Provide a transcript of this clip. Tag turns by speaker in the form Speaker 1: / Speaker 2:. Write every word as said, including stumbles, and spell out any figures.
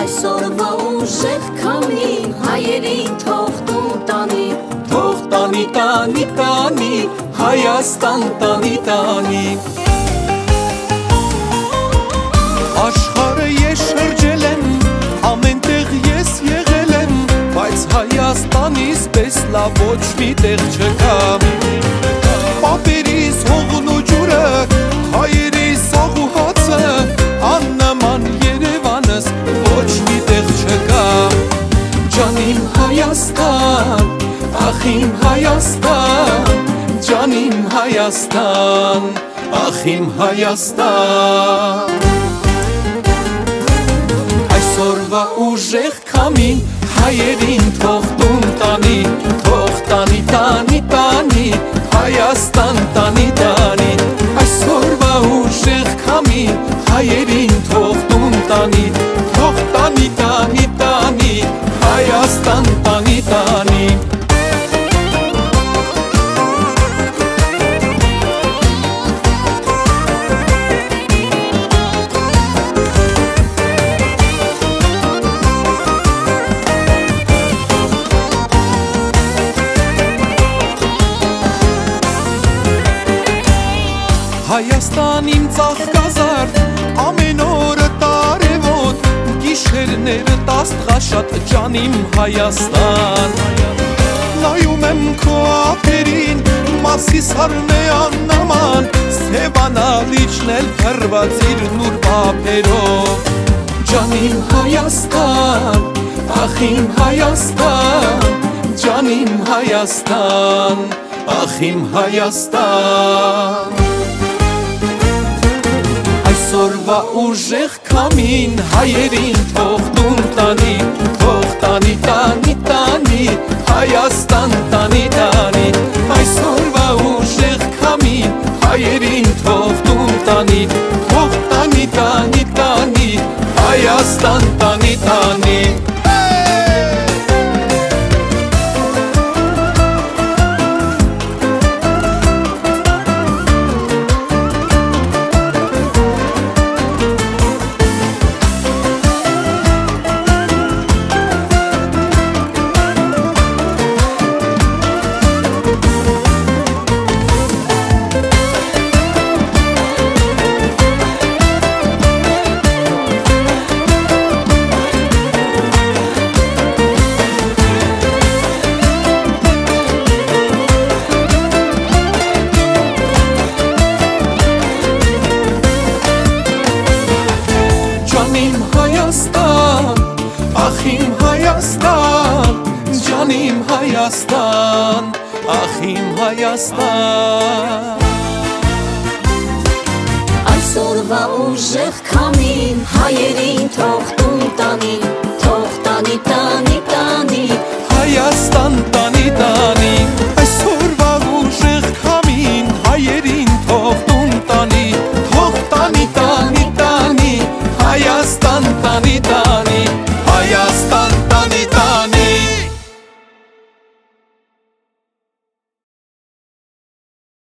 Speaker 1: Այսօրվա ուժեղ քամին հայերին թող տուն տանի,
Speaker 2: թող տանի, տանի, տանի, Հայաստան տանի, տանի։ Աշխարհը ես շրջել եմ, ամենտեղ ես եղել եմ, բայց Հայաստանից պես լավ ոչ մի տեղ չկա։ Պապերիս հողն ու ջուրը, հայերիս աղ ու հացը, աննման Երևանս ոչ մի տեղ չկա։ Ջան իմ Հայաստան, ախ իմ Հայաստան, ջան իմ Հայաստան, ախ իմ Հայաստան։ Այսօրվա ուժեղ քամին հայերին թող տուն տանի, թող տանի, տանի, տանի, Հայաստան տանի, տանի։ Այսօրվա ուժեղ քամին հայերին թող տուն տանի, թող տանի, տանի, տանի, Հայաստան տանի, տանի։ Հայաստան իմ ծաղկազարդ, ամեն օրը տարևոտ, գիշերները տաստղաշատ, ջան իմ Հայաստան։ Նայում եմ քո ափերին, մասիս արն է աննաման, սևանալիչն էլ փռված իր նուր պապերով։ Ջան իմ Հայաստան, ախ իմ Հայաստան, ջան իմ Հայաստան, ախ իմ Հայաստան։ Այսօրվա ուժեղ քամին հայերին թող տուն տանի, թող տանի, տանի, տանի, Հայաստան տանի, տանի։ Այսօրվա ուժեղ քամին հայերին թող տուն տանի, թող տանի, տանի, տանի, Հայաստան տանի, տանի։ Ախ իմ Հայաստան, ջան իմ Հայաստան, ախ իմ Հայաստան։
Speaker 1: Այսօրվա ուժեղ քամին հայերին թող տուն տանի, թող տանի, տանի,